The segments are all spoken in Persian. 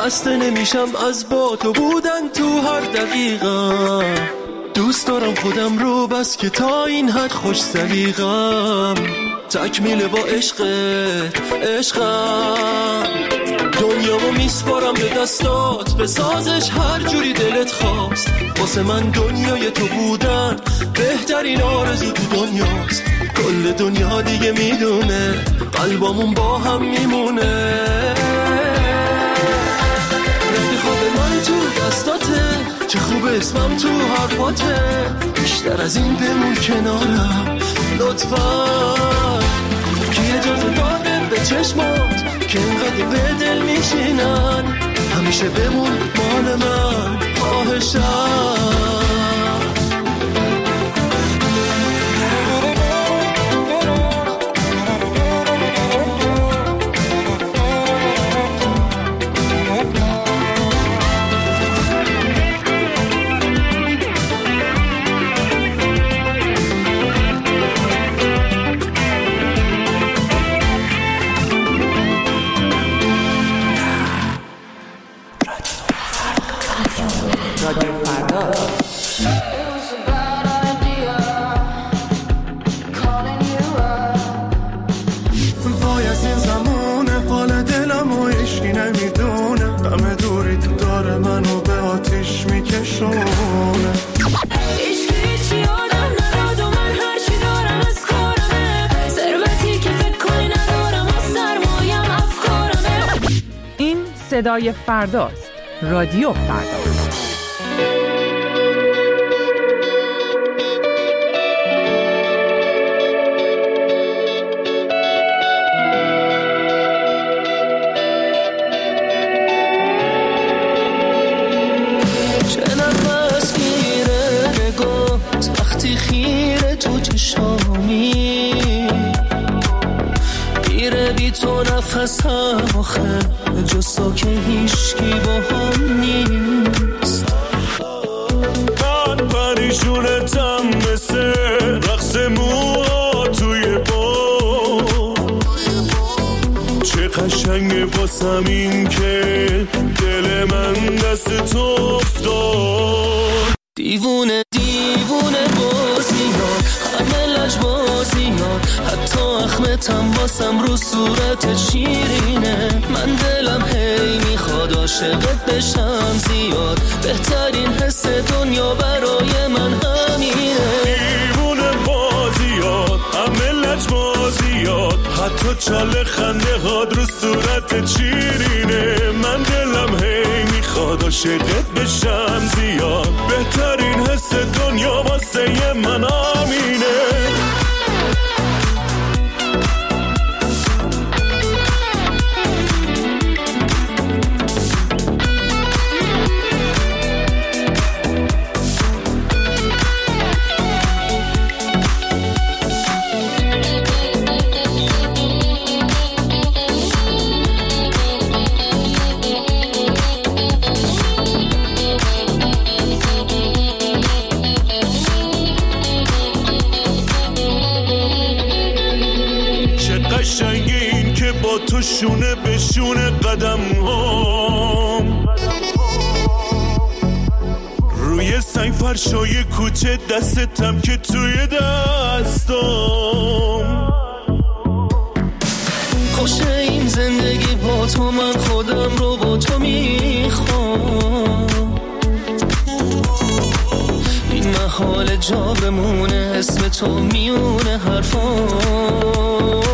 خسته نمیشم از با تو بودن تو هر دقیقه. دوست دارم خودم رو بس که تا این حد خوش سلیقم. تکمیل با عشقم دنیامو میسپارم به دستات، به سازش هر جوری دلت خواست. واسه من دنیای تو بودن بهترین آرزو تو دنیاست. کل دنیا دیگه میدونه قلبامون با هم میمونه. رفتی خواب من تو دستاته، چه خوب اسمم تو حرفاته. بیشتر از این بمون کنارم لطفا، که اجازه داده به چشمات که اینقدر به دل میشینن. همیشه بمون مال من خواهشم. وای از این زمونه حال دلم و عشقی نمیدونه. غم دوری تو داره منو به آتیش میکشونه. عشقی چی آدم نداد و من هرچی دارم از کارمه. ثروتی که فکر کنی ندارم و سرمایم افکارمه. این صدای فرداست. رادیو فردا. تو نفسم آخه جز تو که هیچکی با هم نیست. من پریشونتم مثل رقص موها توی باد. چه قشنگه باسم این که دل من دست تو افتاد. دیوونه بازیان همه لجبازیان، حتی اخمتم باسم رو صورت شیرینه. من دلم هی میخواد عاشقت بشم زیاد، بهترین حس دنیا برای من همینه. دیوونه بازیان همه لجبازیان، حتی چاله خنده هاد رو صورت شیرینه. من دلم هی میخواد عاشقت بشم زیاد، بهترین حس دنیا واسه من همینه. قشنگین که با تو شونه به شونه قدم هم روی سنگ فرشای کوچه، دستم که توی دستم. خوشه این زندگی با تو، من خودم رو با تو میخوام. این محال جا بمونه اسم تو میونه حرفام.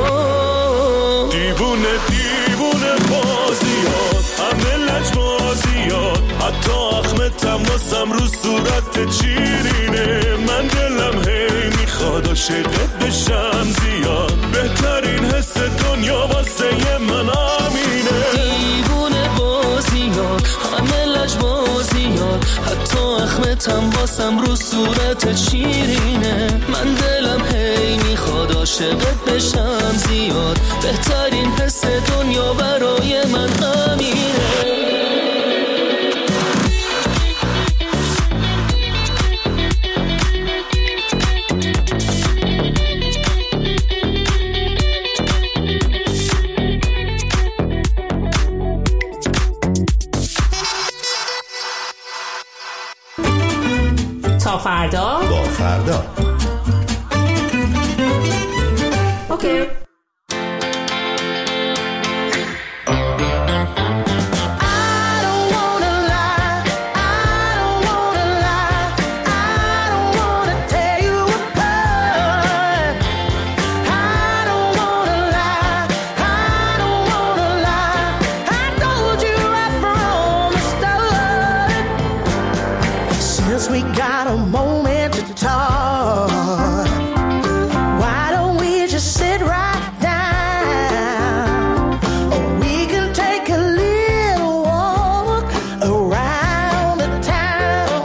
دیوونه بازیات همه لجبازیات، حتی اخمتم واسم رو صورت شیرینه. من دلم هی میخواد عاشقت بشم زیاد، بهترین حس دنیا واسه من همینه. دیوونه بازیات همه لجبازیات، حتی اخمتم واسم رو صورت شیرینه. من دلم هی میخواد عاشقت بشم زیاد، بهترین حس دنیا برای من همینه. تا فردا با فردا. اوکی. We got a moment to talk. Why don't we just sit right down? Or we can take a little walk around the town.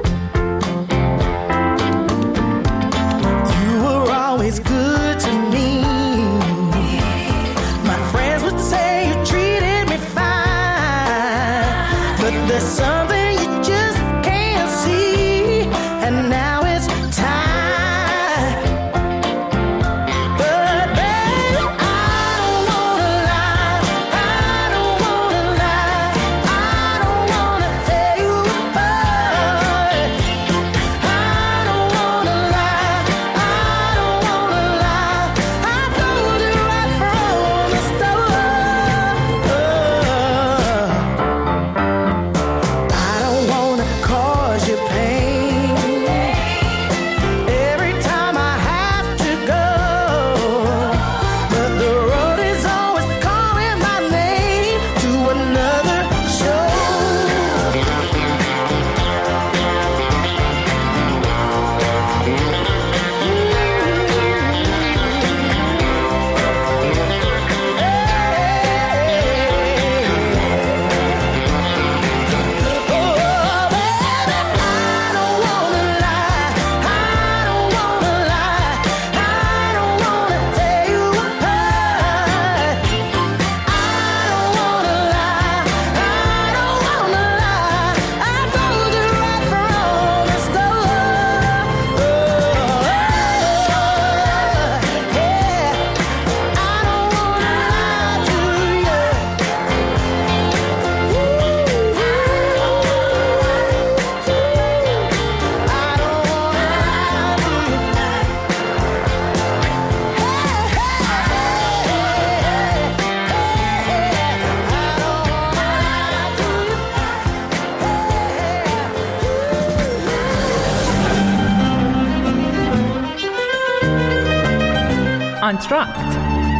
You were always good to me. My friends would say you treated me fine, but there's something you just can't see. And now it's time. But baby, I don't wanna lie. I don't wanna lie. I don't wanna tear you apart. I don't wanna lie. I don't wanna lie. I told you right from the start. I don't wanna cause you pain. Every time I have to go, but the road is always calling my name to another show. Oh, baby, I don't wanna lie. I don't wanna lie. I don't wanna tear you apart. I don't wanna lie. I don't wanna lie. I told you right from the start. Yeah. I don't wanna lie to you. آنتراکت.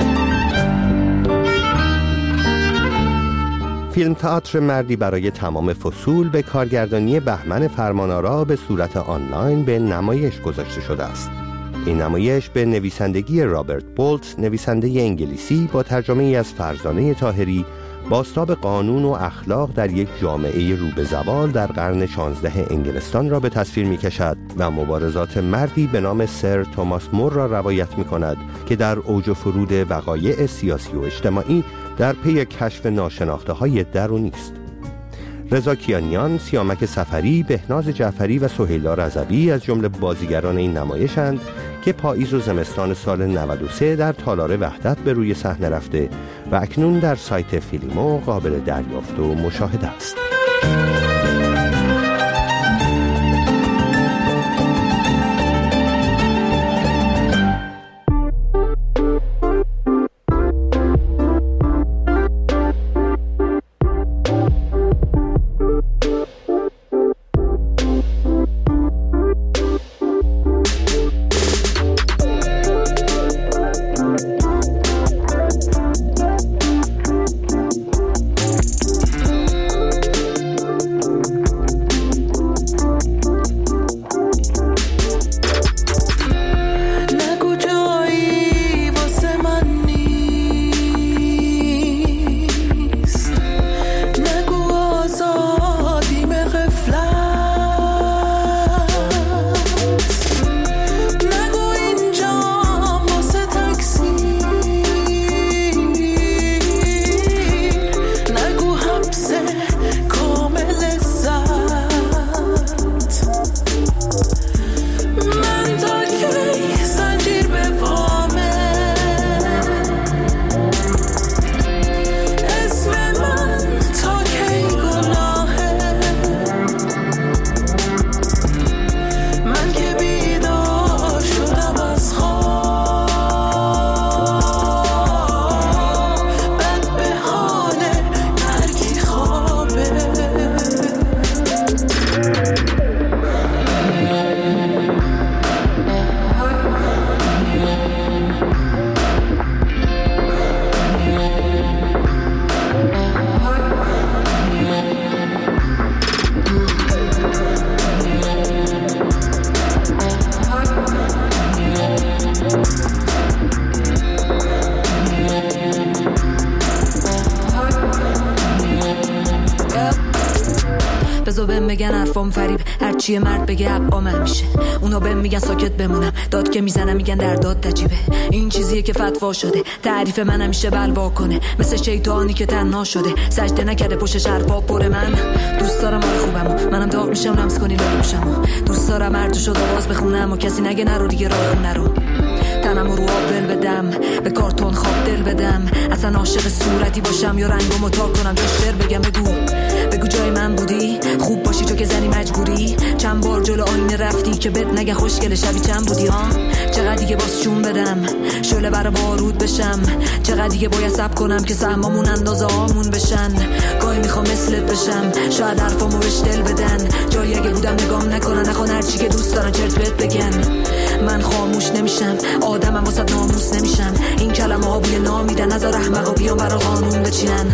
فیلم تئاتر مردی برای تمام فصول به کارگردانی بهمن فرمانآرا به صورت آنلاین به نمایش گذاشته شده است. این نمایش به نویسندگی رابرت بولت، نویسنده انگلیسی، با ترجمه ای از فرزانه طاهری، بازتاب قانون و اخلاق در یک جامعه رو به زوال در قرن 16 انگلستان را به تصویر می کشد و مبارزات مردی به نام سر توماس مور را روایت می کند که در اوج و فرود وقایع سیاسی و اجتماعی در پی کشف ناشناخته های درونی است. رضا کیانیان، سیامک سفری، بهناز جعفری و سهیلا رضوی از جمله بازیگران این نمایشند که پاییز و زمستان سال 93 در تالار وحدت به روی صحنه رفته و اکنون در سایت فیلمو قابل دریافت و مشاهده است. بگن حرفام فریب، هرچی مرد بگه عبام میشه. اونا بهم میگن ساکت بمونم، داد که میزنم میگن در داد نجیبه. این چیزیه که فتوا شده، تعریف من همیشه بلوا کنه. مثل شیطانی که تنها شده، سجده نکرده پشتش حرفا پر. من دوست دارم حال خوبمو، منم داغ میشم لمس کنی لاله میشم. دوست دارم هر تو شد آواز بخونم و کسی نگه نرو دیگه راه خونه رو. تنم رو آب دل بدم، به کارتون خواب دل بدم. اصلا عاشق صورتی باشم یا رنگمو تا کنم، جا شعر بگم. بگو جای من بودی، خوب باشی تو که زنی مجبوری. چند بار جلو آینه رفتی که بد نگه خوشگل شبی چند بودی ها. چقدر دیگه باز چون بدم، شعله برا بارود بشم. چقدر دیگه باید صبر کنم که سهمامون اندازه هامون بشن. گاهی میخوام مثلت بشم، شاید حرفامو بهش دل بدن. جایی اگه بودم نگام نکنن، نخوان هرچی که دوست دارن چرت بهت بگن. من خاموش نمیشم، آدمم واسه ناموس نمیشم. این کلمه ها بوی نامیدن، نذار احمقا بیان برا قانون بچینن.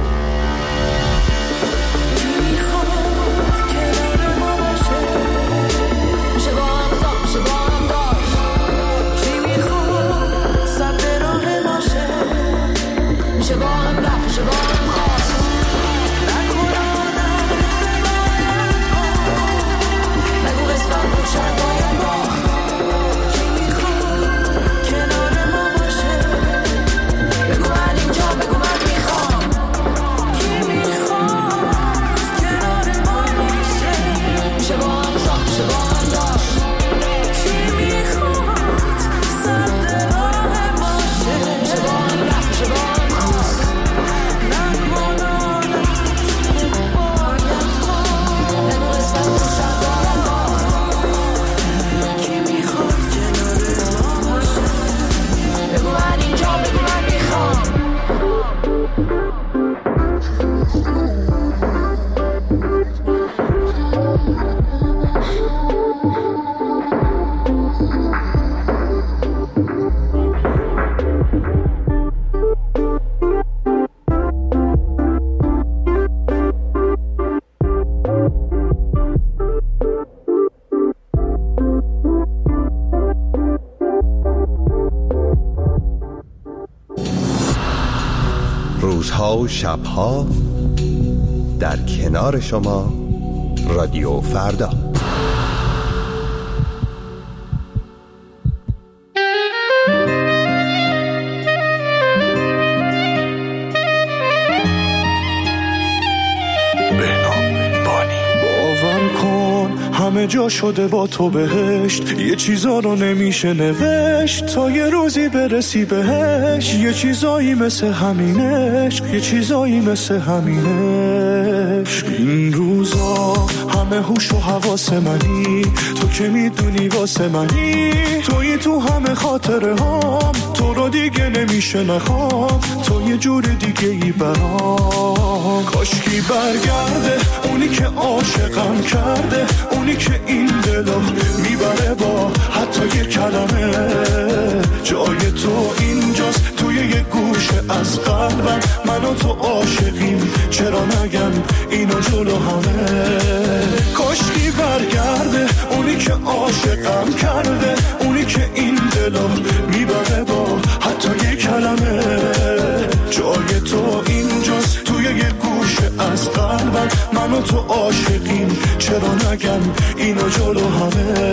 روزها و شبها در کنار شما رادیو فردا. همه جا شده با تو بهشت، یه چیزا رو نمیشه نوشت تا یه روزی برسی بهش. یه چیزایی مثل همینش، یه چیزایی مثل همینش. این روزا همه هوش و حواس منی، تو که میدونی واسه منی. توی تو همه خاطره هام، تو رو دیگه نمیشه نخوام. تو یه جور دیگه ای برام. کاشکی برگرده اونی که عاشقم کرده، اونی که این دلو میبره با حتی یه کلمه. جای تو اینجاست توی یه گوشه از قلبم. من و تو عاشقیم، چرا نگم اینو جلو همه. کاشکی برگرده اونی که عاشقم کرده، اونی که این دلو میبره با حتی یه کلمه. جای تو اینجاست توی یه گوشه از قلبم. من و تو عاشقیم، چرا نگم اینو جلو همه.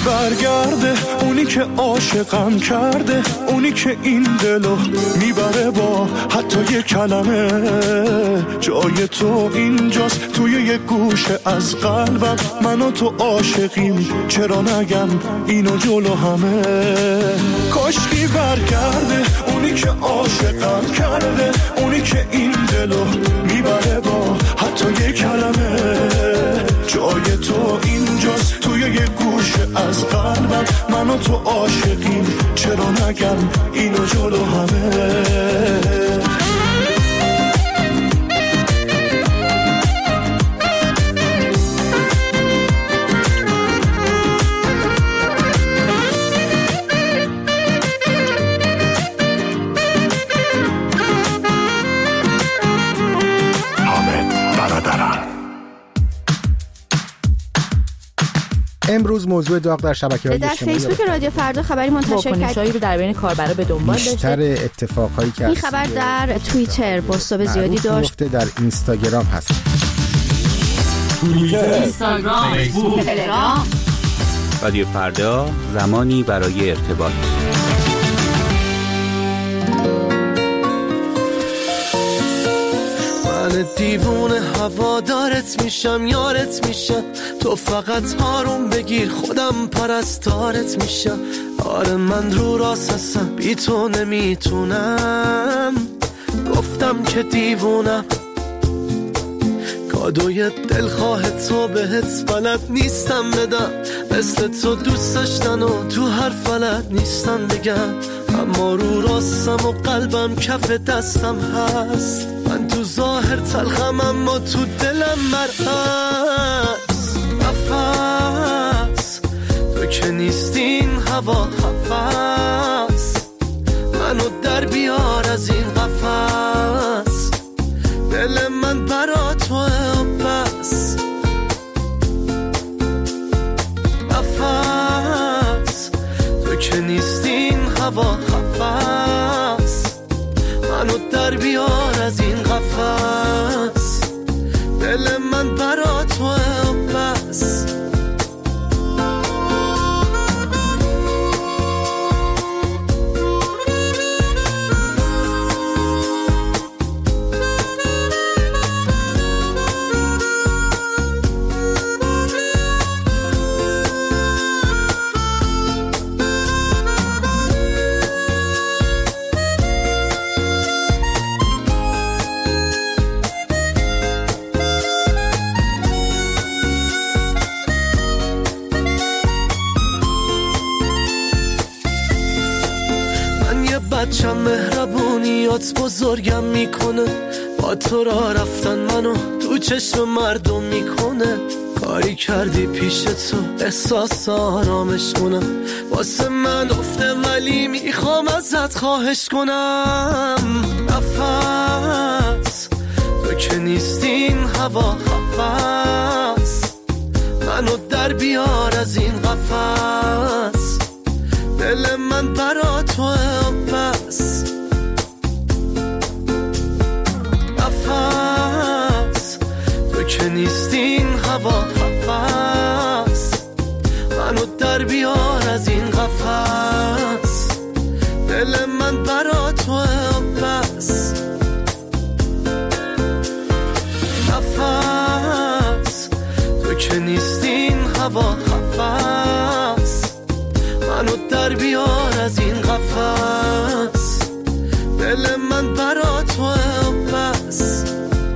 برگرده، اونی که عاشقم کرده، اونی که این دلو میبره با حتی یه کلمه. جای تو اینجاست توی یه گوشه از قلبم، من و تو عاشقیم، چرا نگم اینو جلو همه. کاشکی برگرده، اونی که عاشقم کرده، اونی که این دلو میبره با حتی یه کلمه. جای تو اینجاست توی یه گوشه از قلبم، من و تو عاشقیم، چرا نگم اینو جلو همه. امروز موضوع داغ در شبکه‌های اجتماعی در فیسبوک رادیو فردا خبری منتشر کرد. واکنش‌هایی رو در بین کاربرا به دنبال داشته. بیشتر اتفاقایی که این خبر در توییتر بازتاب زیادی داشت. در اینستاگرام هست. اینستاگرام، فیسبوک، تلگرام. رادیو فردا، زمانی برای ارتباط. من دیوونه هوادارت میشم، یارت میشم، تو فقط هارون بگیر خودم پرستارت میشم. آره من رو راست هستم، بی تو نمیتونم، گفتم که دیوونم. کادوی دلخواه تو بهت بلد نیستم بدم، مثل تو دوست داشتن و تو هر فلت نیستم بگم. اما رو راستم و قلبم کف دستم هست، من تو ظاهر تلخم اما تو دلم مرهست. نفس تو که نیستین هوا خفص، منو در بیار از این قفص. دل من برا توه بس. نفس تو که نیستین هوا خفص، منو در بیار از این قفص. دل من برا توه بس. بچم مهربونیات بزرگم میکنه، با تو را رفتن منو تو چشم مردم میکنه. کاری کردی پیش تو احساس آرامش کنم، واسه من افته ولی میخوام ازت خواهش کنم. نفس تو که نیستین هوا خفص، منو در بیار از این قفص. دل من برا توه بس. نفس تو که نیستین هوا خفص، منو در بیار از این قفص. دل من برا توه بس. نفس تو که نیستین هوا خفص، منو در بیار از این قفص. دل من برا توه بس.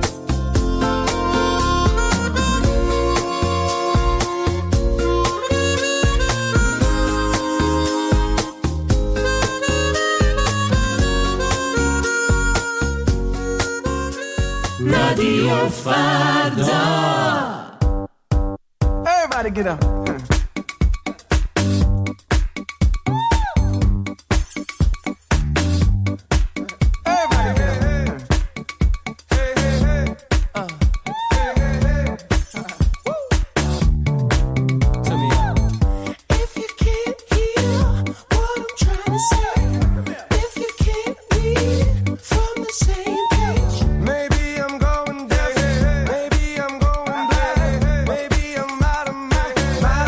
رادیو فردا. Everybody get up. Maybe I'm out of my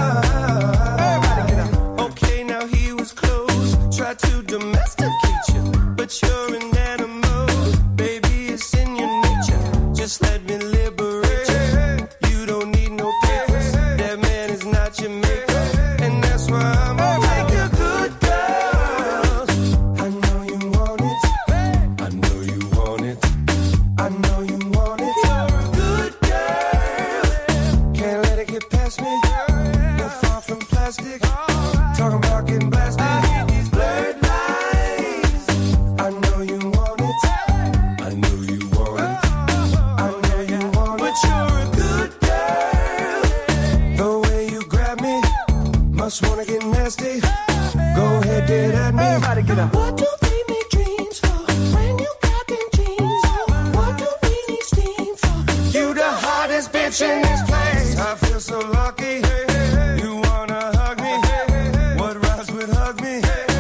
in this place. I feel so lucky. You wanna hug me? What rhymes with hug me?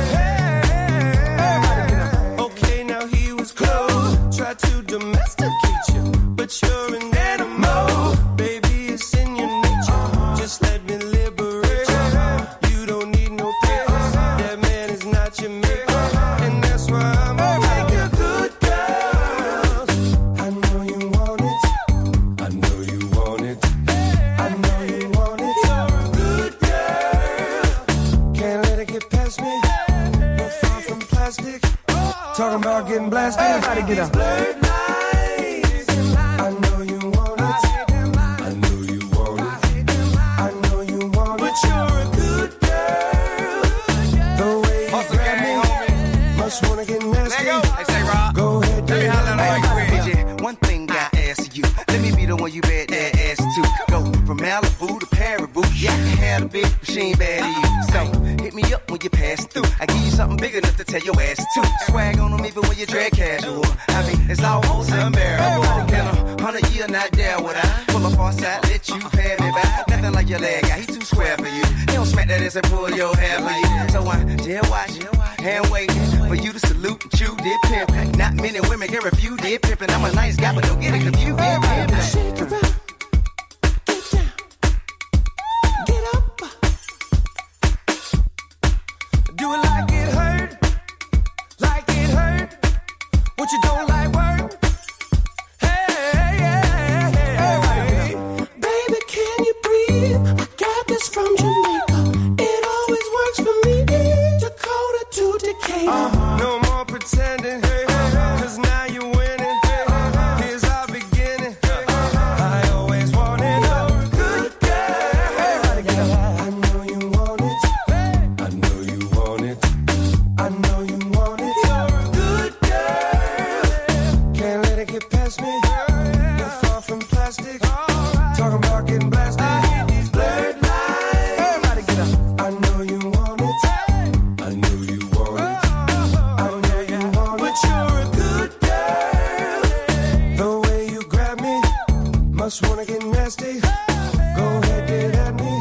Okay, now he was close. Tried to domesticate you, but you're an animal. Baby, it's in your nature. Just let me liberate you. You don't need no papers. That man is not your maker, and that's why I'm gonna make you good girl. I know you want it. I know you want it. I know you want it. You're a good girl. Can't let it get past me. You're far from plastic. Talking about getting blasted. Everybody get up. Blurred lines. I know you want it. I know you want it. I know you want it. But you're a good girl. The way you grab me, must wanna get nasty. Hey, say Rob. Go ahead, Let me holler like baby. you. One thing I ask you, let me be the one you bet that ass to. Go from Malibu to Paribu. Yeah, I can have a bitch, but she ain't bad to you. So hit me up when you pass through. I give you something big enough to tell your ass to. Swag on them even when you drag casual. I mean, it's almost unbearable. In 100 years, not there would I pull up on side, let you pay me back. Nothing like your leg guy, he too square for you. He don't smack that ass and pull your hair for you. So I jail watch, hand waiting for you to salute and chew did pimp. Not many women can refuse did pimpin'. I'm a nice guy, but don't get it confused. Shake it up. Get down. Get up. Do it like it hurt. Like it hurt. What you don't like work. Hey. Baby, can you breathe? I got this from Jamaica. It always works for me. Dakota to Decatur. No more pretending. Cause now you're winning. Here's our beginning. I always wanted a good girl. I know you want it. I know you want it. I know you want it. You're a good girl. Can't let it get past me. You're far from plastic. Talking about getting blasted. These blurred lines. Everybody get up. I know you want it. I know you want it. I know you want it. But you're a good girl. The way you grab me, must wanna get nasty. Go ahead, get at me.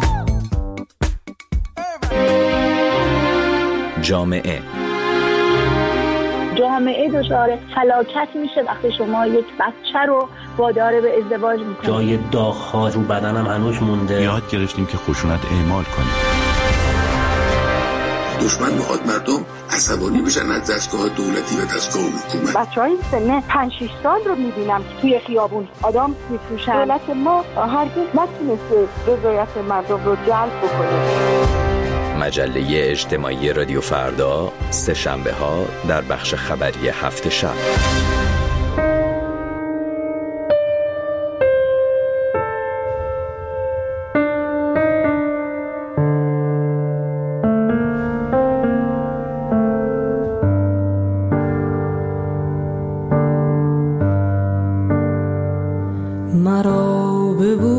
جامعه دچار فلاکت میشه وقتی شما یک بچه رو وادار به ازدواج میکنید. جای داغ‌ها رو بدنم هنوز مونده. یاد گرفتیم که خشونت اعمال کنیم. دشمن میخواد مردم عصبانی بشن از دستگاه دولتی و دستگاه حکومت. بچه‌های سن 5-6 سال رو میبینم توی خیابون آدم میفروشن. دولت ما هرگز نتونسته رضایت مردم رو جلب بکنه. مجله اجتماعی رادیو فردا سه شنبه ها در بخش خبری هفت شب. مرا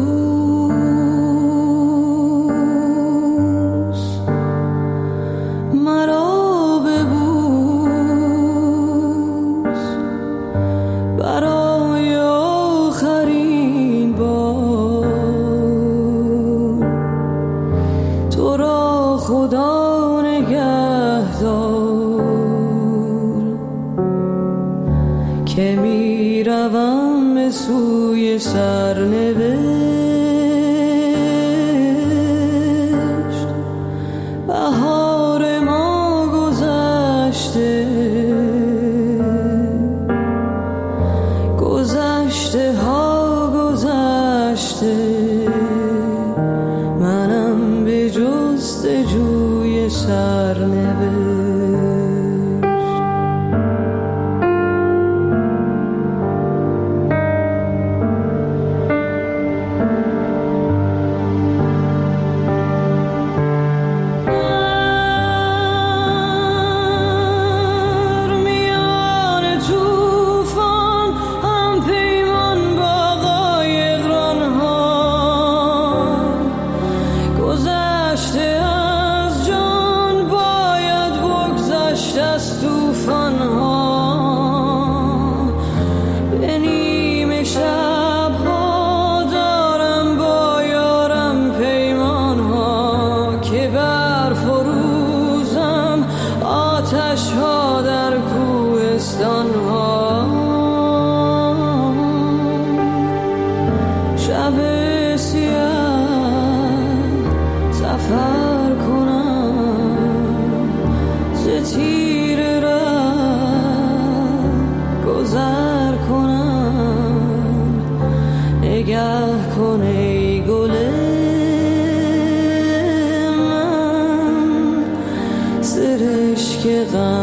ببوس، مرا ببوس، برای آخرین بار. تو را خدا نگهدار که می روم به سوی سرنوشت. بهار ما گذشته، گذشته ها گذشته، منم به جستجوی سرنوشت. نگه کن ای گل من سرشک غم